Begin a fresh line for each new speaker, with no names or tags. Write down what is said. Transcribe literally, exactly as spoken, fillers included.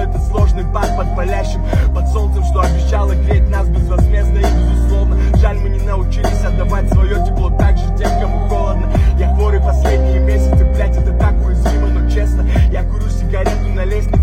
это сложный пад под палящим, под солнцем, что обещало греть нас безвозмездно и безусловно. Жаль, мы не научились отдавать свое тепло так же тем, кому холодно. Я хворый последние месяцы, блять, это так уязвимо, но честно, я курю сигарету на лестнице